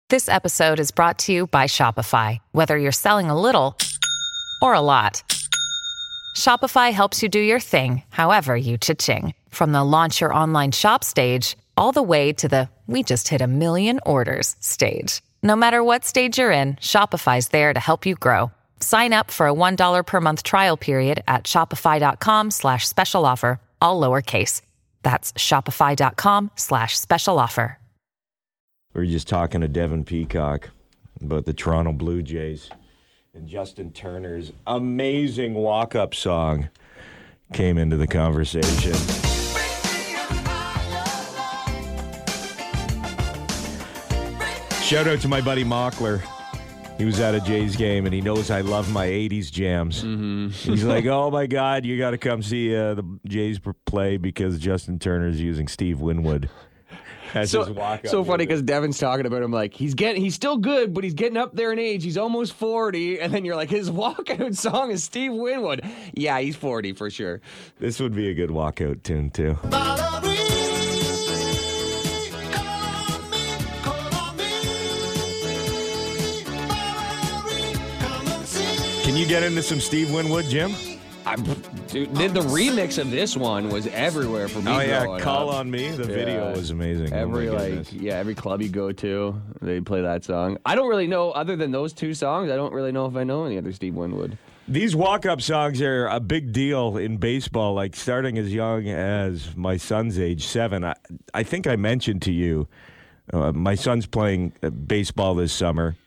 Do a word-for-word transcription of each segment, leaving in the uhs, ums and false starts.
This episode is brought to you by Shopify. Whether you're selling a little or a lot, Shopify helps you do your thing, however you cha-ching. From the launch your online shop stage, all the way to the we just hit a million orders stage. No matter what stage you're in, Shopify's there to help you grow. Sign up for a one dollar per month trial period at shopify.com slash special offer, all lowercase. That's shopify.com slash special offer. We were just talking to Devin Peacock about the Toronto Blue Jays, and Justin Turner's amazing walk-up song came into the conversation. Shout out to my buddy Mockler. He was at a Jays game, and he knows I love my eighties jams. Mm-hmm. He's like, oh, my God, you got to come see uh, the Jays play because Justin Turner's using Steve Winwood. As So, his walk-up so funny music. because Devin's talking about him like he's getting he's still good, but he's getting up there in age. He's almost forty, and then you're like his walkout song is Steve Winwood. Yeah, he's forty for sure. This would be a good walkout tune, too. Can you get into some Steve Winwood, Jim? I, dude, the, the remix of this one was everywhere for me. Oh, yeah, growing Call up. On Me. The video Yeah. was amazing. Every oh my like goodness. yeah, every club you go to, they play that song. I don't really know other than those two songs. I don't really know if I know any other Steve Winwood. These walk-up songs are a big deal in baseball, like starting as young as my son's age, seven. I, I think I mentioned to you, uh, my son's playing uh, baseball this summer,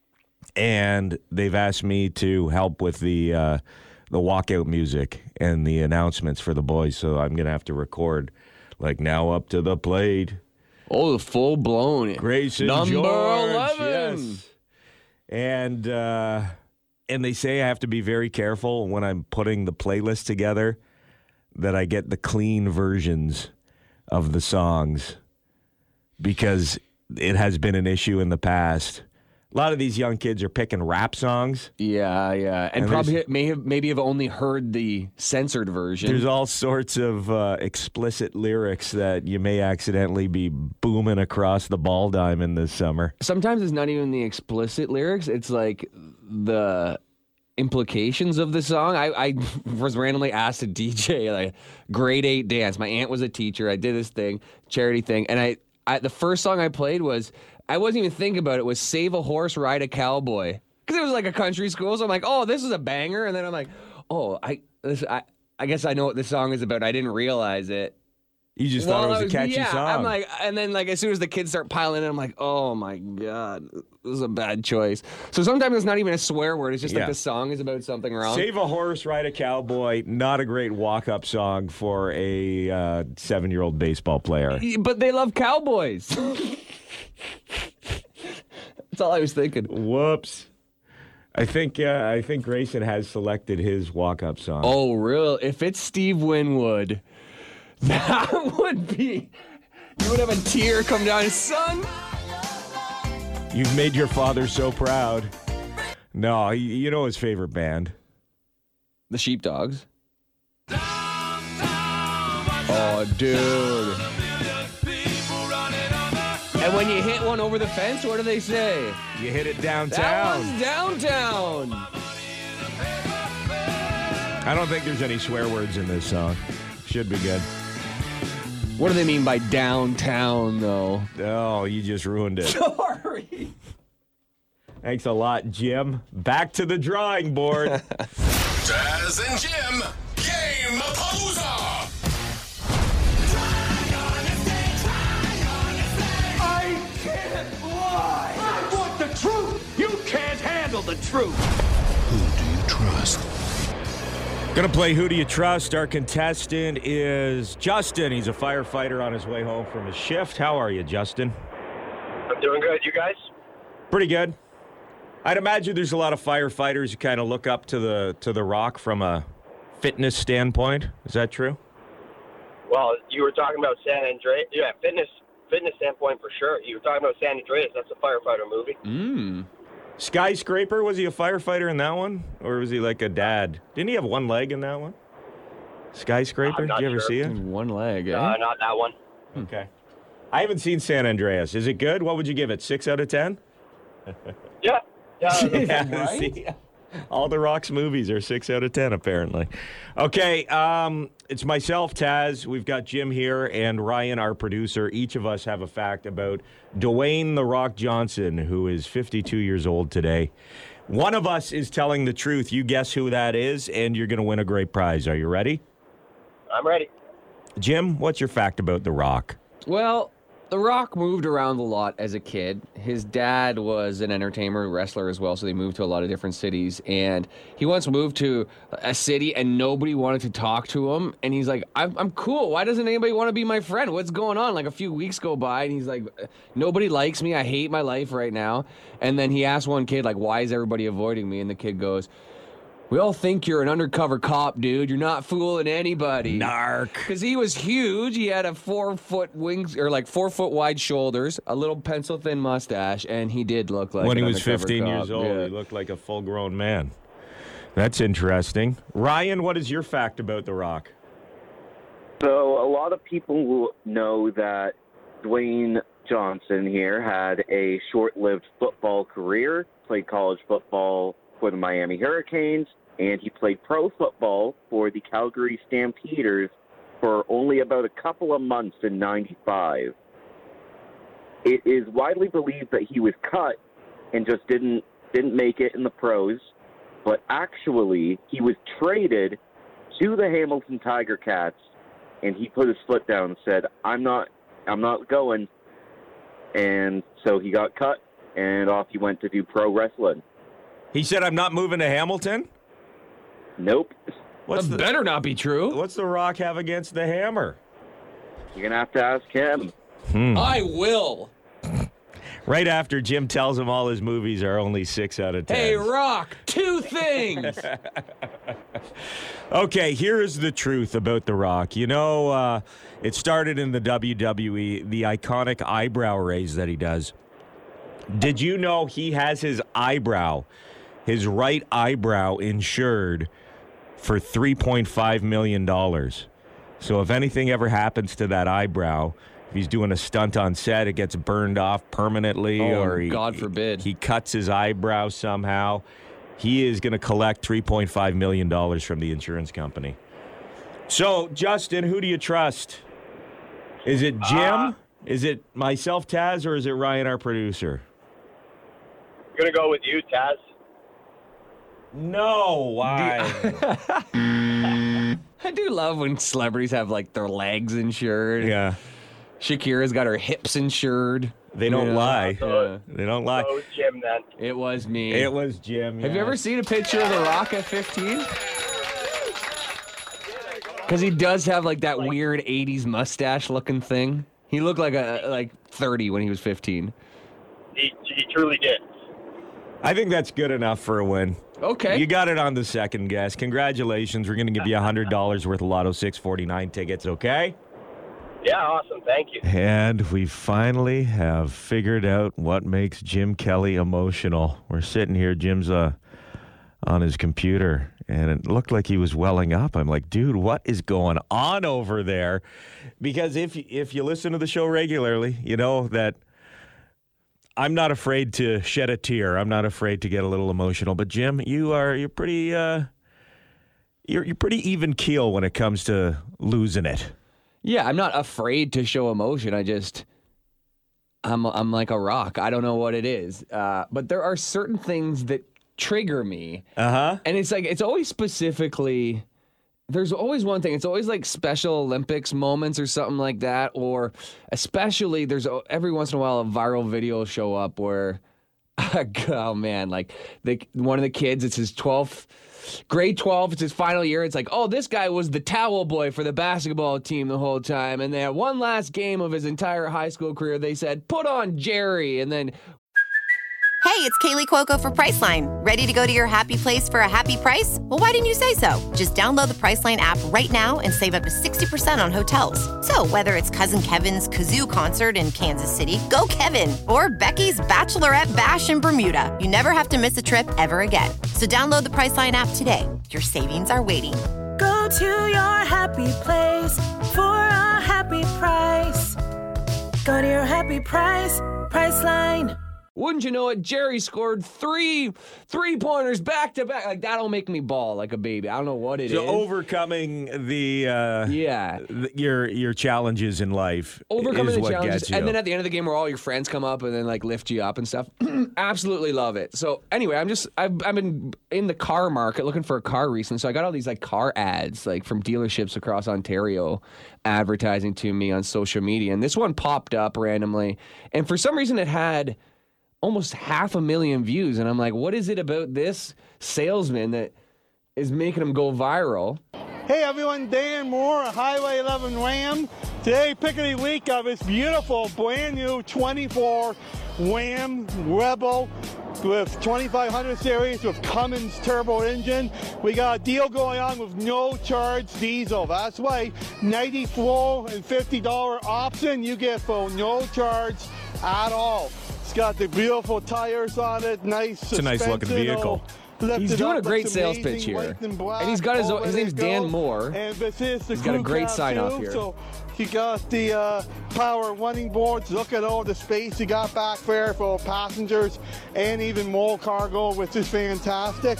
and they've asked me to help with the uh, the walkout music and the announcements for the boys, so I'm going to have to record, like, now up to the plate. Oh, the full blown Grayson number George, eleven. yes. And uh, and they say I have to be very careful when I'm putting the playlist together that I get the clean versions of the songs because it has been an issue in the past. A lot of these young kids are picking rap songs. Yeah, yeah, and, And probably there's- may have maybe have only heard the censored version. There's all sorts of uh, explicit lyrics that you may accidentally be booming across the ball diamond this summer. Sometimes it's not even the explicit lyrics; it's like the implications of the song. I, I was randomly asked to D J like grade eight dance. My aunt was a teacher. I did this thing, charity thing, and I, I the first song I played was. I wasn't even thinking about it. It was Save a Horse, Ride a Cowboy. Because it was like a country school. So I'm like, oh, this is a banger. And then I'm like, oh, I this, I, I guess I know what this song is about. I didn't realize it. You just Well, thought it was I a catchy yeah, song. I'm like, and then like as soon as the kids start piling in, I'm like, oh my God, this is a bad choice. So sometimes it's not even a swear word. It's just Yeah. like the song is about something wrong. Save a Horse, Ride a Cowboy, not a great walk-up song for a uh, seven-year-old baseball player. But they love cowboys. That's all I was thinking. Whoops. I think uh, I think Grayson has selected his walk-up song. Oh, real? If it's Steve Winwood, that would be. You would have a tear come down, son. You've made your father so proud. No, y- you know his favorite band. The Sheepdogs. Oh, dude. And when you hit one over the fence, what do they say? You hit it That downtown. one's downtown. I don't think there's any swear words in this song. Should be good. What do they mean by downtown, though? Oh, you just ruined it. Sorry. Thanks a lot, Jim. Back to the drawing board. Taz and Jim, Game Palooza. I can't lie. I want the truth. You can't handle the truth. Who do you trust? Gonna play Who Do You Trust? Our contestant is Justin. He's a firefighter on his way home from his shift. How are you, Justin? I'm doing good. You guys? Pretty good. I'd imagine there's a lot of firefighters who kind of look up to the to the Rock from a fitness standpoint. Is that true? Well, you were talking about San Andreas. Yeah, fitness fitness standpoint for sure. You were talking about San Andreas. That's a firefighter movie. Mmm. Skyscraper, was he a firefighter in that one? Or was he like a dad? Didn't he have one leg in that one? Skyscraper? I'm not Did you ever sure. see it? One leg, eh? Uh, not that one. Okay. I haven't seen San Andreas. Is it good? What would you give it? Six out of ten? Yeah. Yeah. Yeah, see? All the Rock's movies are six out of ten, apparently. Okay, um, it's myself, Taz. We've got Jim here and Ryan, our producer. Each of us have a fact about Dwayne The Rock Johnson, who is fifty-two years old today. One of us is telling the truth. You guess who that is, and you're going to win a great prize. Are you ready? I'm ready. Jim, what's your fact about The Rock? Well, The Rock moved around a lot as a kid. His dad was an entertainer, wrestler as well, so they moved to a lot of different cities. And he once moved to a city and nobody wanted to talk to him. And he's like, I'm, I'm cool. Why doesn't anybody want to be my friend? What's going on? Like a few weeks go by and he's like, nobody likes me. I hate my life right now. And then he asked one kid, like, why is everybody avoiding me? And the kid goes, we all think you're an undercover cop, dude. You're not fooling anybody. Narc. Because he was huge. He had a four foot wings or like four foot wide shoulders, a little pencil thin mustache, and he did look like When an he was undercover fifteen cop. years old, Yeah. he looked like a full grown man. That's interesting. Ryan, what is your fact about The Rock? So a lot of people will know that Dwayne Johnson here had a short-lived football career, played college football for the Miami Hurricanes, and he played pro football for the Calgary Stampeders for only about a couple of months in ninety-five. It is widely believed that he was cut and just didn't didn't make it in the pros, but actually he was traded to the Hamilton Tiger Cats, and he put his foot down and said, "I'm not, I'm not going." And so he got cut, and off he went to do pro wrestling. He said, I'm not moving to Hamilton? Nope. What's That the, better not be true. what's The Rock have against the Hammer? You're going to have to ask him. I will. Right after Jim tells him all his movies are only six out of ten. Hey, Rock, two things. Okay, here is the truth about The Rock. You know, uh, it started in the W W E, the iconic eyebrow raise that he does. Did you know he has his eyebrow, his right eyebrow, insured for three point five million dollars? So if anything ever happens to that eyebrow, if he's doing a stunt on set, it gets burned off permanently, Oh, or he, God forbid. he cuts his eyebrow somehow, he is going to collect three point five million dollars from the insurance company. So, Justin, who do you trust? Is it Jim? Uh, is it myself, Taz, or is it Ryan, our producer? I'm going to go with you, Taz. No, why? I do love when celebrities have like their legs insured. Yeah, Shakira's got her hips insured. they don't Yeah. lie. Yeah. They don't lie. So, Jim, then. It was me. It was Jim. Have you yeah. ever seen a picture of The Rock at fifteen? Because he does have like that weird eighties mustache looking thing. He looked like a like thirty when he was fifteen. He, he truly did. I think that's good enough for a win. Okay. You got it on the second guess. Congratulations. We're going to give you one hundred dollars worth of Lotto six forty-nine tickets, okay? Yeah, awesome. Thank you. And we finally have figured out what makes Jim Kelly emotional. We're sitting here, Jim's uh, on his computer, and it looked like he was welling up. I'm like, dude, what is going on over there? Because if if you listen to the show regularly, you know that I'm not afraid to shed a tear. I'm not afraid to get a little emotional. But Jim, you are you're pretty uh, you're you're pretty even keel when it comes to losing it. Yeah, I'm not afraid to show emotion. I just, I'm I'm like a rock. I don't know what it is. Uh, but there are certain things that trigger me. Uh huh. And it's like, it's always specifically, there's always one thing. It's always like Special Olympics moments or something like that. Or especially, there's a- every once in a while a viral video will show up where, oh man, like the, one of the kids, it's his twelfth, grade twelve, it's his final year. It's like, oh, this guy was the towel boy for the basketball team the whole time. And then one last game of his entire high school career, they said, put on Jerry. And then Hey, it's Kaylee Cuoco for Priceline. Ready to go to your happy place for a happy price? Well, why didn't you say so? Just download the Priceline app right now and save up to sixty percent on hotels. So whether it's Cousin Kevin's Kazoo Concert in Kansas City, go Kevin, or Becky's Bachelorette Bash in Bermuda, you never have to miss a trip ever again. So download the Priceline app today. Your savings are waiting. Go to your happy place for a happy price. Go to your happy price, Priceline. Wouldn't you know it, Jerry scored three three-pointers back-to-back. Like, that'll make me bawl like a baby. I don't know what it so is. overcoming the uh, yeah th- your your challenges in life Overcoming is the what challenges. gets you. And then at the end of the game where all your friends come up and then, like, lift you up and stuff. Absolutely love it. So, anyway, I'm just, I've, I've been in the car market looking for a car recently. So, I got all these, like, car ads, like, from dealerships across Ontario advertising to me on social media. And this one popped up randomly. And for some reason, it had almost half a million views. And I'm like, what is it about this salesman that is making him go viral? Hey everyone, Dan Moore, a Highway eleven Ram. Today, Piccadilly week of this beautiful brand new twenty-four Ram Rebel with twenty-five hundred series with Cummins turbo engine. We got a deal going on with no charge diesel. That's right, ninety-four dollars and fifty dollars option you get for no charge at all. It's got the beautiful tires on it, nice It's a nice looking vehicle. He's doing a great sales pitch here. And, and he's got his own, his name's Dan Moore. And this is the he's got a great sign too, off here. So you got the uh, power running boards. Look at all the space you got back there for passengers and even more cargo, which is fantastic.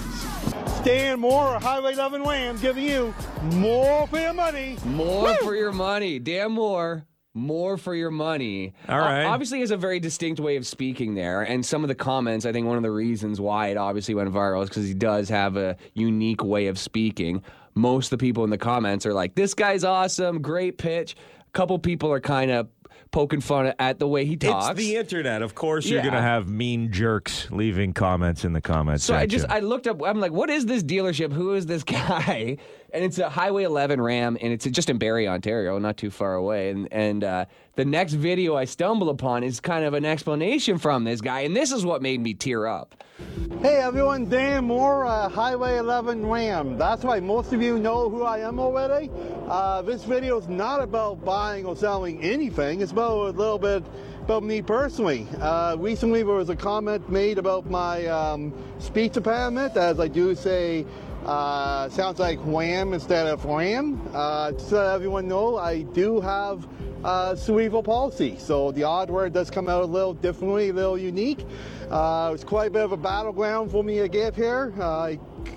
Dan Moore, Highway eleven Ram, giving you more for your money. More Woo! for your money. Dan Moore. More for your money. All right. Uh, obviously, he has a very distinct way of speaking there. And some of the comments, I think one of the reasons why it obviously went viral is because he does have a unique way of speaking. Most of the people in the comments are like, this guy's awesome, great pitch. A couple people are kind of poking fun at the way he talks. It's the internet. Of course, you're Yeah. going to have mean jerks leaving comments in the comments So section. I just, I looked up, I'm like, what is this dealership? Who is this guy? And it's a Highway eleven Ram, and it's just in Barrie, Ontario, not too far away. And and uh, the next video I stumble upon is kind of an explanation from this guy, and this is what made me tear up. Hey everyone, Dan Moore, uh, Highway eleven Ram. That's right, most of you know who I am already. Uh, this video is not about buying or selling anything. It's about a little bit about me personally. Uh, recently there was a comment made about my um, speech impairment, as I do say, uh, sounds like wham instead of ram. Uh, to let everyone know, I do have uh, cerebral palsy, so the odd word does come out a little differently, a little unique. Uh, it was quite a bit of a battleground for me to get here. Uh, I,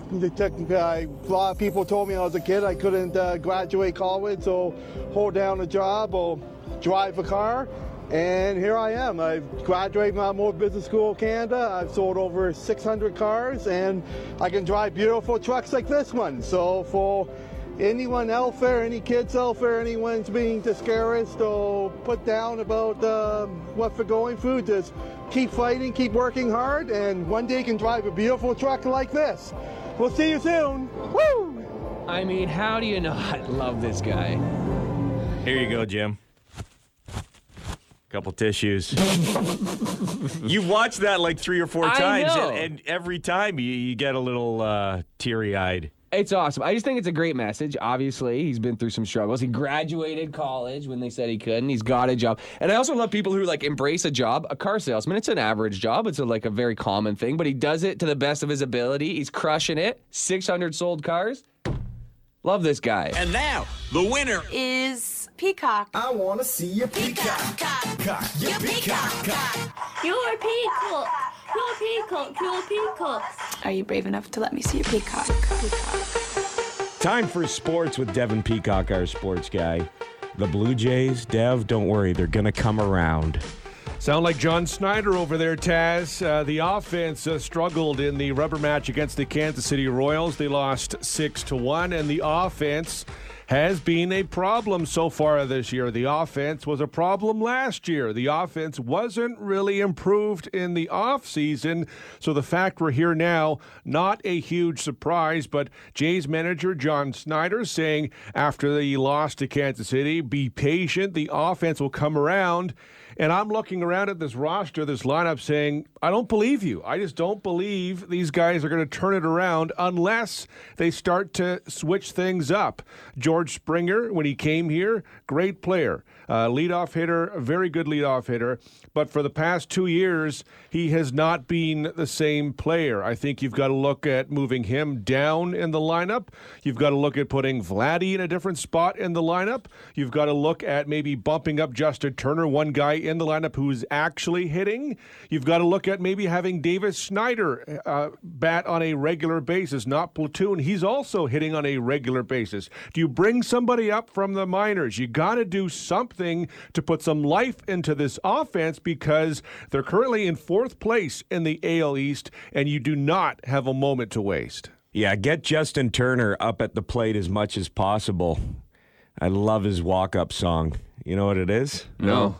a lot of people told me when I was a kid I couldn't uh, graduate college or hold down a job or drive a car. And here I am. I've graduated from Moore Business School of Canada. I've sold over six hundred cars, and I can drive beautiful trucks like this one. So for anyone out there, any kids out there, anyone's being discouraged or put down about uh, what they're going through, just keep fighting, keep working hard, and one day you can drive a beautiful truck like this. We'll see you soon. Woo! I mean, how do you not love this guy? Here you go, Jim. Couple tissues. You've watched that like three or four I times, know. and, and every time you, you get a little uh, teary-eyed. It's awesome. I just think it's a great message. Obviously, he's been through some struggles. He graduated college when they said he couldn't. He's got a job. And I also love people who like embrace a job. A car salesman, it's an average job. It's a, like a very common thing, but he does it to the best of his ability. He's crushing it. six hundred sold cars. Love this guy. And now, the winner Is Peacock. I want to see you peacock. Cock, you peacock. You're peacock. You're peacock. You're peacock. Are you brave enough to let me see your peacock? Peacock. Time for sports with Devin Peacock, our sports guy. The Blue Jays, Dev, don't worry, they're going to come around. Sound like John Snyder over there, Taz. Uh, the offense uh, struggled in the rubber match against the Kansas City Royals. They lost six to one, and the offense has been a problem so far this year. The offense was a problem last year. The offense wasn't really improved in the offseason, so the fact we're here now, not a huge surprise, but Jays manager John Snyder saying after the loss to Kansas City, be patient, the offense will come around. And I'm looking around at this roster, this lineup, saying, I don't believe you. I just don't believe these guys are going to turn it around unless they start to switch things up. George Springer, when he came here, great player. Uh, leadoff hitter, a very good leadoff hitter. But for the past two years, he has not been the same player. I think you've got to look at moving him down in the lineup. You've got to look at putting Vladdy in a different spot in the lineup. You've got to look at maybe bumping up Justin Turner one guy somebody in the lineup who's actually hitting. You've got to look at maybe having Davis Schneider uh, bat on a regular basis, not platoon. He's also hitting on a regular basis. Do you bring somebody up from the minors? You got to do something to put some life into this offense because they're currently in fourth place in the A L East, and you do not have a moment to waste. Yeah, get Justin Turner up at the plate as much as possible. I love his walk-up song. You know what it is? No.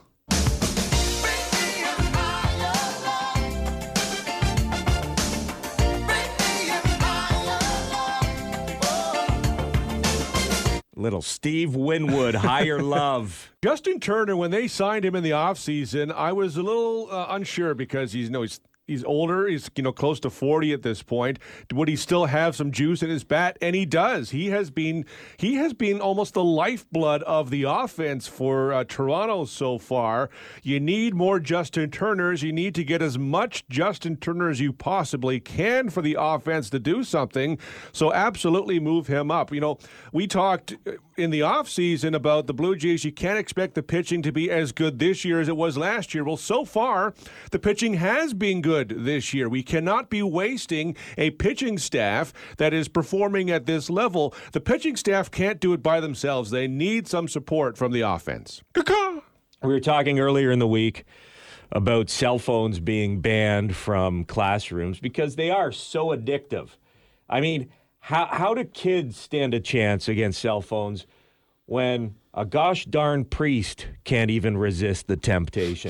Little Steve Winwood, Higher Love. Justin Turner, when they signed him in the offseason, I was a little uh, unsure because he's, you know, he's He's older. He's, you know, close to forty at this point. Would he still have some juice in his bat? And he does. He has been he has been almost the lifeblood of the offense for uh, Toronto so far. You need more Justin Turners. You need to get as much Justin Turner as you possibly can for the offense to do something. So absolutely move him up. You know, we talked in the offseason about the Blue Jays. You can't expect the pitching to be as good this year as it was last year. Well, so far, the pitching has been good this year. We cannot be wasting a pitching staff that is performing at this level. The pitching staff can't do it by themselves. They need some support from the offense. We were talking earlier in the week about cell phones being banned from classrooms because they are so addictive. I mean, how how do kids stand a chance against cell phones when a gosh darn priest can't even resist the temptation?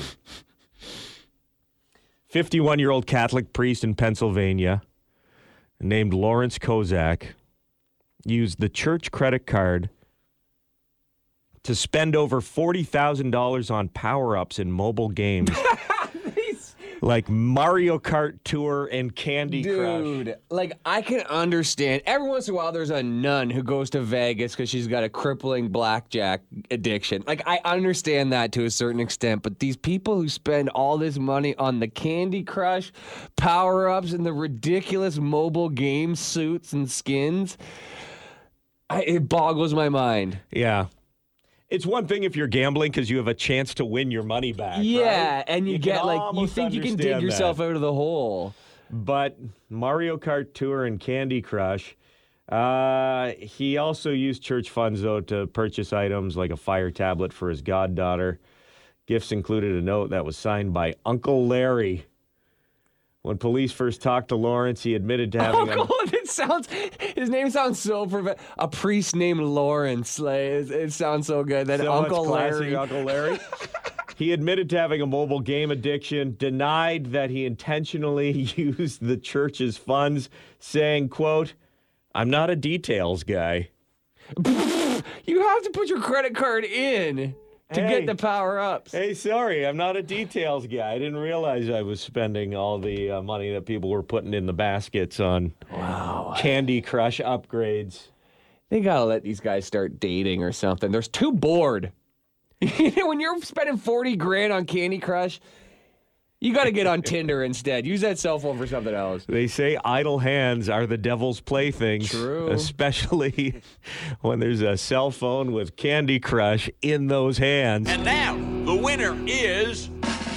fifty-one-year-old Catholic priest in Pennsylvania named Lawrence Kozak used the church credit card to spend over forty thousand dollars on power-ups in mobile games like Mario Kart Tour and Candy Crush. Dude, like, I can understand. Every once in a while, there's a nun who goes to Vegas because she's got a crippling blackjack addiction. Like, I understand that to a certain extent, but these people who spend all this money on the Candy Crush, power-ups, and the ridiculous mobile game suits and skins, I, it boggles my mind. Yeah. It's one thing if you're gambling because you have a chance to win your money back. Yeah, right? and you, you get like, you think you can dig yourself that. out of the hole. But Mario Kart Tour and Candy Crush, uh, he also used church funds, though, to purchase items like a fire tablet for his goddaughter. Gifts included a note that was signed by Uncle Larry. When police first talked to Lawrence, he admitted to having... Uncle, a, it sounds, his name sounds so perfect. A priest named Lawrence. Like, it, it sounds so good. That so Uncle much Larry. Uncle Larry. He admitted to having a mobile game addiction, denied that he intentionally used the church's funds, saying, quote, "I'm not a details guy." You have to put your credit card in to hey, get the power-ups. Hey, sorry, I'm not a details guy. I didn't realize I was spending all the uh, money that people were putting in the baskets on wow. Candy Crush upgrades. They gotta let these guys start dating or something. They're too bored. You know, when you're spending forty grand on Candy Crush, you got to get on Tinder instead. Use that cell phone for something else. They say idle hands are the devil's playthings. True. Especially when there's a cell phone with Candy Crush in those hands. And now, the winner is...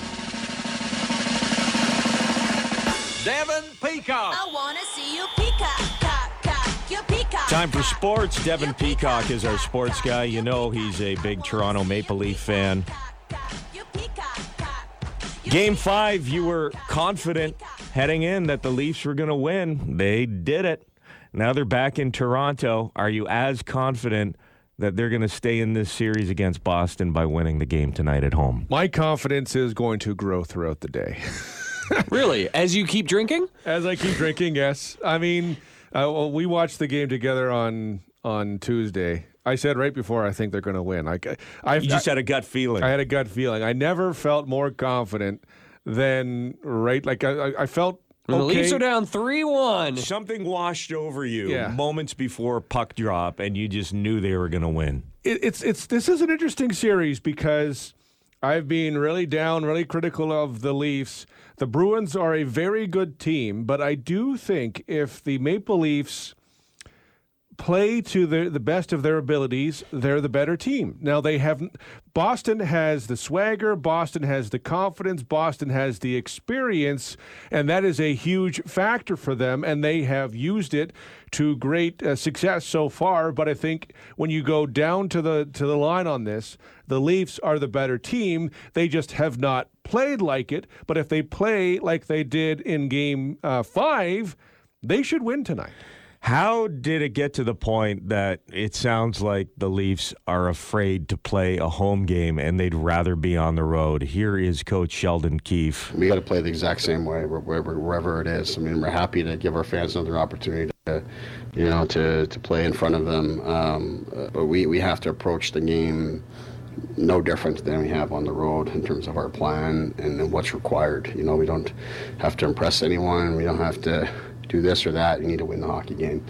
Devin Peacock. I want to see you peacock, cock, cock, you peacock. Time for sports. Devin Peacock is our sports guy. You know he's a big Toronto Maple Leaf fan. Game five, you were confident heading in that the Leafs were going to win. They did it. Now they're back in Toronto. Are you as confident that they're going to stay in this series against Boston by winning the game tonight at home? My confidence is going to grow throughout the day. Really? As you keep drinking? As I keep drinking, yes. I mean, uh, well, we watched the game together on on Tuesday. I said right before I think they're going to win. Like, I, you just I, had a gut feeling. I had a gut feeling. I never felt more confident than right. Like I, I felt. When okay. The Leafs are down three one. Something washed over you yeah. moments before puck drop, and you just knew they were going to win. It, it's it's this is an interesting series because I've been really down, really critical of the Leafs. The Bruins are a very good team, but I do think if the Maple Leafs play to the, the best of their abilities, they're the better team. Now, they haven't. Boston has the swagger, Boston has the confidence, Boston has the experience, and that is a huge factor for them, and they have used it to great uh, success so far. But I think when you go down to the to the line on this, the Leafs are the better team. They just have not played like it. But if they play like they did in Game uh, five, they should win tonight. How did it get to the point that it sounds like the Leafs are afraid to play a home game and they'd rather be on the road? Here is Coach Sheldon Keefe. We got to play the exact same way wherever, wherever it is. I mean, we're happy to give our fans another opportunity to, you know, to, to play in front of them. Um, but we, we have to approach the game no different than we have on the road in terms of our plan and, and what's required. You know, we don't have to impress anyone. We don't have to do this or that. You need to win the hockey game.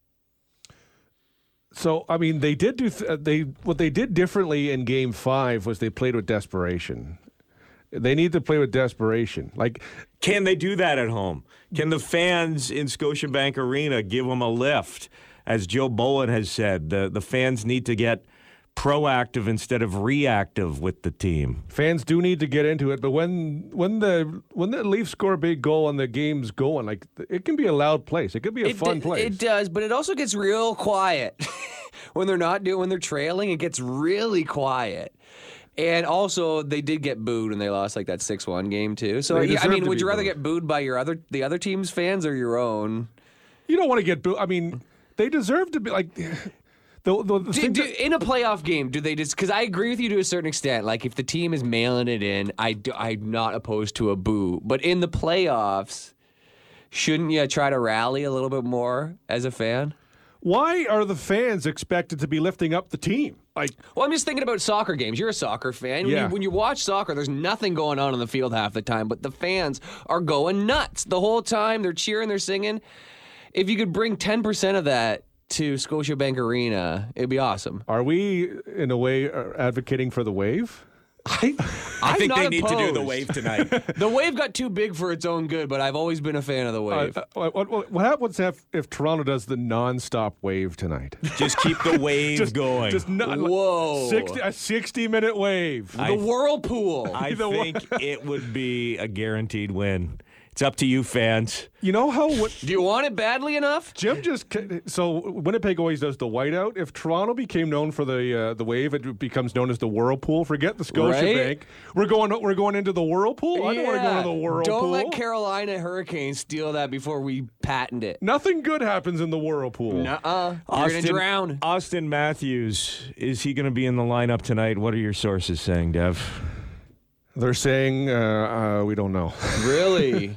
So, I mean, they did do th- they what they did differently in Game Five was they played with desperation. They need to play with desperation. Like, can they do that at home? Can the fans in Scotiabank Arena give them a lift? As Joe Bowen has said, the the fans need to get proactive instead of reactive with the team. Fans do need to get into it, but when when the when the Leafs score a big goal and the game's going, like, it can be a loud place. It could be a it fun d- place. It does, but it also gets real quiet when they're not doing when they're trailing. It gets really quiet. And also, they did get booed when they lost like that six one game too. So They yeah, I deserve mean, to would be you rather booed. get booed by your other the other team's fans or your own? You don't want to get booed. I mean, they deserve to be like. The, the, the Do, thing do, that- in a playoff game, do they just? Because I agree with you to a certain extent. Like if the team is mailing it in, I do, I'm not opposed to a boo. But in the playoffs, shouldn't you try to rally a little bit more as a fan? Why are the fans expected to be lifting up the team? Like, well, I'm just thinking about soccer games. You're a soccer fan. When, Yeah. you, when you watch soccer, there's nothing going on on the field half the time, but the fans are going nuts the whole time. They're cheering, they're singing. If you could bring ten percent of that to Scotiabank Arena, it'd be awesome. Are we, in a way, uh, advocating for the Wave? I, I I'm think not they need to do the opposed. Wave tonight. The Wave got too big for its own good, but I've always been a fan of the Wave. Uh, uh, what, what, what happens if, if Toronto does the non-stop Wave tonight? Just keep the wave just, going. Just not, Whoa. sixty, a sixty-minute wave. the I- Whirlpool. I The think it would be a guaranteed win. It's up to you, fans. You know how what, Do you want it badly enough? Jim just ca- so Winnipeg always does the whiteout. If Toronto became known for the uh, the Wave, it becomes known as the Whirlpool. Forget the Scotiabank. Right? We're going we're going into the Whirlpool. I don't want to go into the Whirlpool. Don't let Carolina Hurricanes steal that before we patent it. Nothing good happens in the Whirlpool. Nuh-uh. You're going to drown. Austin Matthews, is he going to be in the lineup tonight? What are your sources saying, Dev? They're saying uh, uh, we don't know. Really?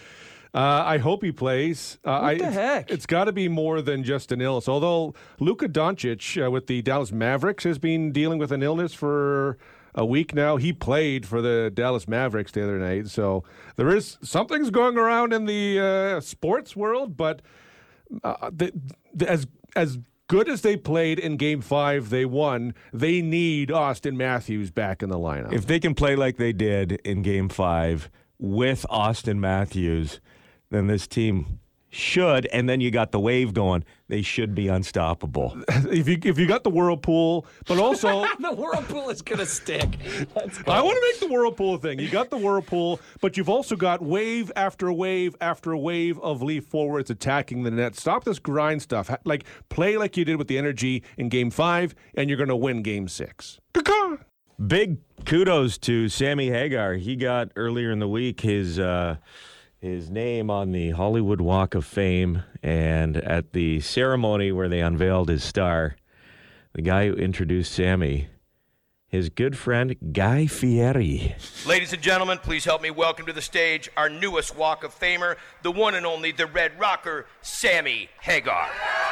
Uh, I hope he plays. Uh, What the I, heck? It's got to be more than just an illness. Although Luka Doncic uh, with the Dallas Mavericks has been dealing with an illness for a week now. He played for the Dallas Mavericks the other night. So there is something's going around in the uh, sports world. But uh, the, the, as as good as they played in Game Five, they won. They need Austin Matthews back in the lineup. If they can play like they did in Game Five with Austin Matthews, then this team should, and then you got the Wave going, they should be unstoppable. if you if you got the Whirlpool, but also The Whirlpool is going to stick. Let's go. I want to make the Whirlpool thing. You got the Whirlpool, but you've also got wave after wave after wave of Leaf forwards attacking the net. Stop this grind stuff. Ha- Like, play like you did with the Energy in Game Five, and you're going to win Game Six. Caw-caw. Big kudos to Sammy Hagar. He got earlier in the week his uh, his name on the Hollywood Walk of Fame, and at the ceremony where they unveiled his star, the guy who introduced Sammy, his good friend Guy Fieri. Ladies and gentlemen, please help me welcome to the stage our newest Walk of Famer, the one and only, the Red Rocker, Sammy Hagar.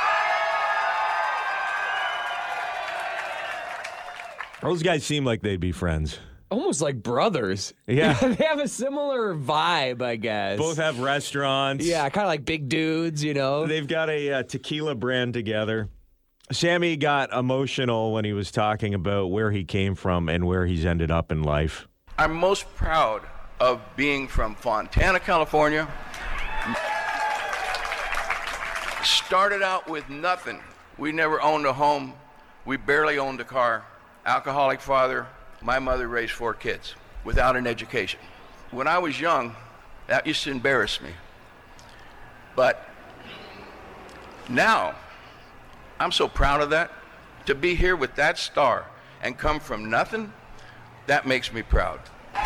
Those guys seem like they'd be friends. Almost like brothers. Yeah. They have a similar vibe, I guess. Both have restaurants. Yeah, kind of like big dudes, you know? They've got a uh, tequila brand together. Sammy got emotional when he was talking about where he came from and where he's ended up in life. I'm most proud of being from Fontana, California. Started out with nothing We never owned a home. We barely owned a car. Alcoholic father. My mother raised four kids without an education. When I was young, that used to embarrass me. But now, I'm so proud of that. To be here with that star and come from nothing, that makes me proud.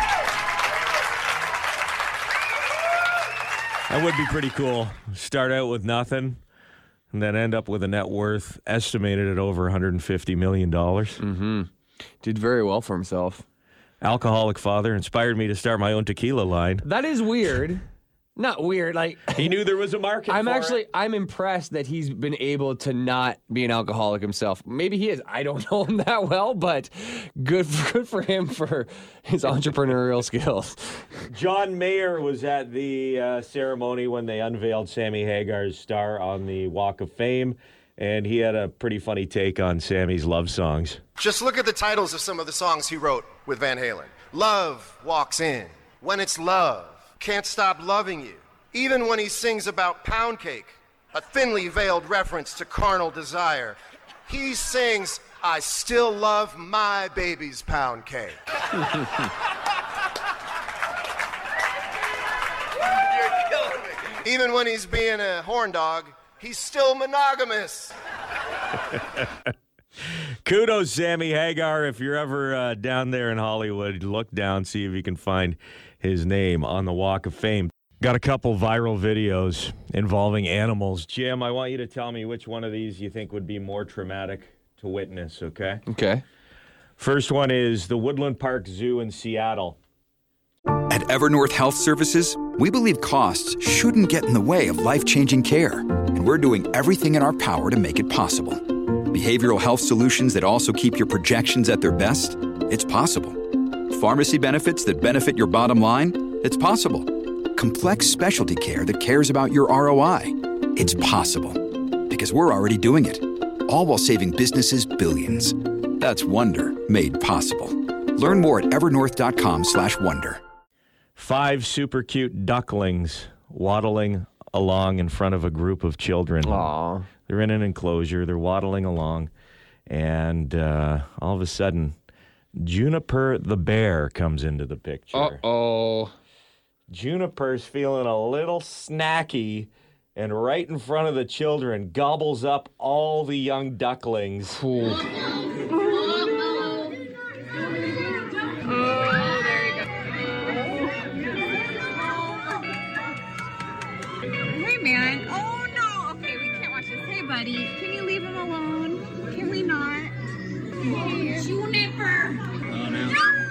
That would be pretty cool. Start out with nothing and then end up with a net worth estimated at over one hundred fifty million dollars. Mm-hmm. Did very well for himself. Alcoholic father inspired me to start my own tequila line. That is weird. Not weird. Like he knew there was a market I'm for actually, it. I'm impressed that he's been able to not be an alcoholic himself. Maybe he is. I don't know him that well, but good for, good for him for his entrepreneurial skills. John Mayer was at the uh, ceremony when they unveiled Sammy Hagar's star on the Walk of Fame, and he had a pretty funny take on Sammy's love songs. Just look at the titles of some of the songs he wrote with Van Halen. Love Walks In, When It's Love, Can't Stop Loving You. Even when he sings about pound cake, a thinly veiled reference to carnal desire, he sings, I still love my baby's pound cake. You're killing me. Even when he's being a horn dog, he's still monogamous. Kudos, Sammy Hagar. If you're ever uh, down there in Hollywood, look down, see if you can find his name on the Walk of Fame. Got a couple viral videos involving animals. Jim, I want you to tell me which one of these you think would be more traumatic to witness, okay? Okay. First one is the Woodland Park Zoo in Seattle. At Evernorth Health Services, we believe costs shouldn't get in the way of life-changing care, and we're doing everything in our power to make it possible. Behavioral health solutions that also keep your projections at their best? It's possible. Pharmacy benefits that benefit your bottom line? It's possible. Complex specialty care that cares about your R O I? It's possible. Because we're already doing it. All while saving businesses billions. That's Wonder made possible. Learn more at evernorth.com slash wonder. Five super cute ducklings waddling along in front of a group of children. Aww. They're in an enclosure. They're waddling along. And uh, all of a sudden, Juniper the bear comes into the picture. Uh-oh. Juniper's feeling a little snacky, and right in front of the children, gobbles up all the young ducklings. Hey, man. Oh, no. Okay, we can't watch this. Hey, buddy. Can you leave him alone? Can we not? Hey, Juniper. Oh, no.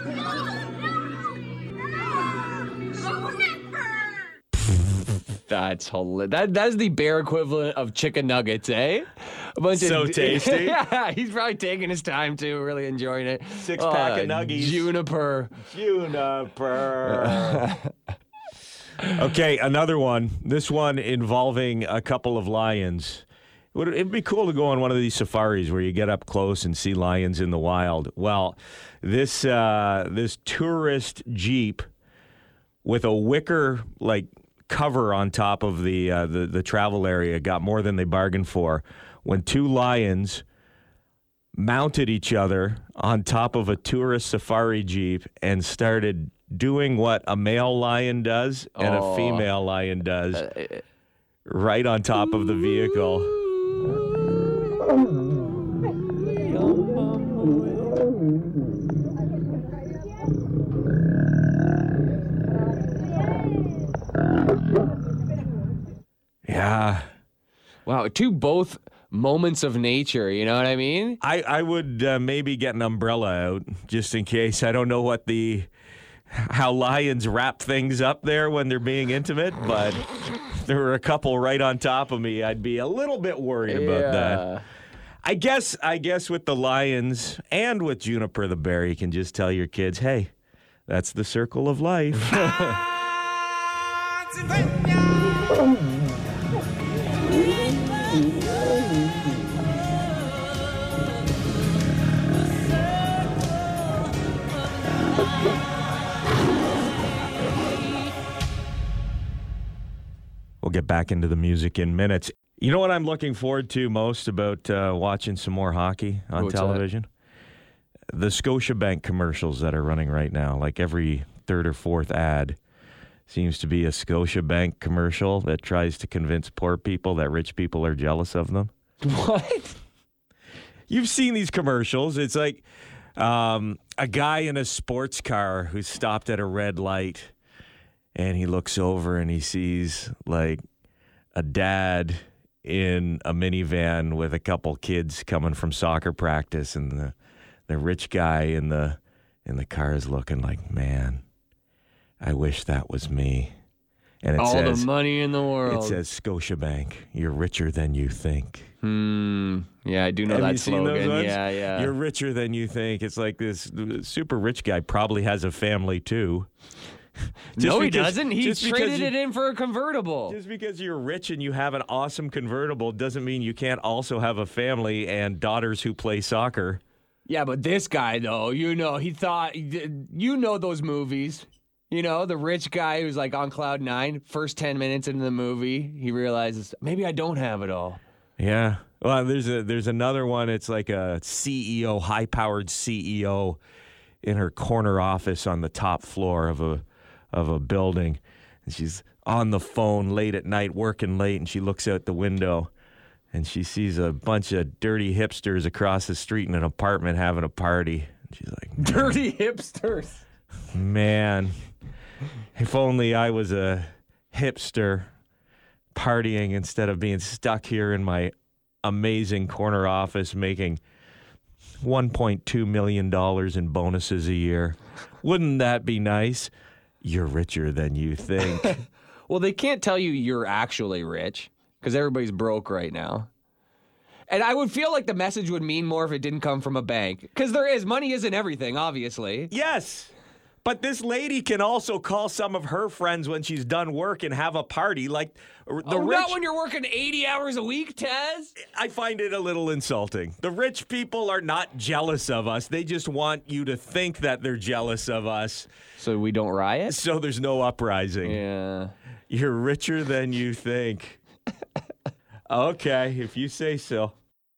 That's hilarious. That, that's the bear equivalent of chicken nuggets, eh? A bunch So of, tasty. Yeah, he's probably taking his time, too, really enjoying it. Six pack Uh, of nuggies. Juniper. Juniper. Okay, another one. This one involving a couple of lions. Would it, it'd be cool to go on one of these safaris where you get up close and see lions in the wild. Well, this uh, this tourist jeep with a wicker like cover on top of the, uh, the the travel area got more than they bargained for when two lions mounted each other on top of a tourist safari jeep and started doing what a male lion does and Oh. a female lion does right on top of the vehicle. Yeah. Wow, two both moments of nature, you know what I mean? I, I would uh, maybe get an umbrella out just in case. I don't know what the how lions wrap things up there when they're being intimate, but if there were a couple right on top of me, I'd be a little bit worried about Yeah. that. I guess I guess with the lions and with Juniper the bear, you can just tell your kids, hey, that's the circle of life. We'll get back into the music in minutes. You know what I'm looking forward to most about uh, watching some more hockey on What's television? That? The Scotiabank commercials that are running right now. Like every third or fourth ad seems to be a Scotiabank commercial that tries to convince poor people that rich people are jealous of them. What? You've seen these commercials. It's like um, a guy in a sports car who stopped at a red light, and he looks over and he sees like a dad in a minivan with a couple kids coming from soccer practice, and the the rich guy in the in the car is looking like, man, I wish that was me. And it all says, the money in the world. It says Scotiabank, you're richer than you think. Hmm. Yeah, I do know Have that you seen slogan. those ones? Yeah, yeah. You're richer than you think. It's like this super rich guy probably has a family too. No, he because- doesn't. He just because traded you- it in for a convertible. Just because you're rich and you have an awesome convertible doesn't mean you can't also have a family and daughters who play soccer. Yeah, but this guy, though, you know, he thought, you know those movies. You know, the rich guy who's like on cloud nine, first ten minutes into the movie, he realizes, maybe I don't have it all. Yeah. Well, there's a there's another one. It's like a C E O, high-powered C E O in her corner office on the top floor of a of a building. And she's on the phone late at night, working late, and she looks out the window and she sees a bunch of dirty hipsters across the street in an apartment having a party. And she's like, Dirty hipsters. man, if only I was a hipster partying instead of being stuck here in my amazing corner office making one point two million dollars in bonuses a year. Wouldn't that be nice? You're richer than you think. Well, they can't tell you you're actually rich because everybody's broke right now. And I would feel like the message would mean more if it didn't come from a bank. Because there is. Money isn't everything, obviously. Yes. But this lady can also call some of her friends when she's done work and have a party. Like the oh, rich, not when you're working eighty hours a week, Taz. I find it a little insulting. The rich people are not jealous of us. They just want you to think that they're jealous of us. So we don't riot? So there's no uprising. Yeah. You're richer than you think. Okay, if you say so.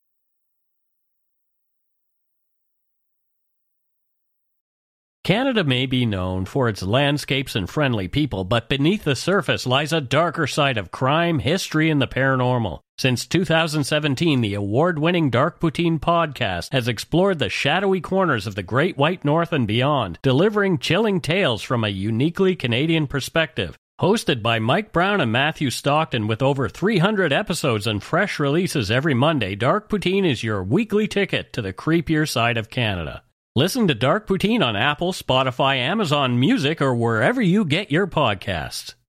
Canada may be known for its landscapes and friendly people, but beneath the surface lies a darker side of crime, history, and the paranormal. Since two thousand seventeen, the award-winning Dark Poutine podcast has explored the shadowy corners of the Great White North and beyond, delivering chilling tales from a uniquely Canadian perspective. Hosted by Mike Brown and Matthew Stockton with over three hundred episodes and fresh releases every Monday, Dark Poutine is your weekly ticket to the creepier side of Canada. Listen to Dark Poutine on Apple, Spotify, Amazon Music, or wherever you get your podcasts.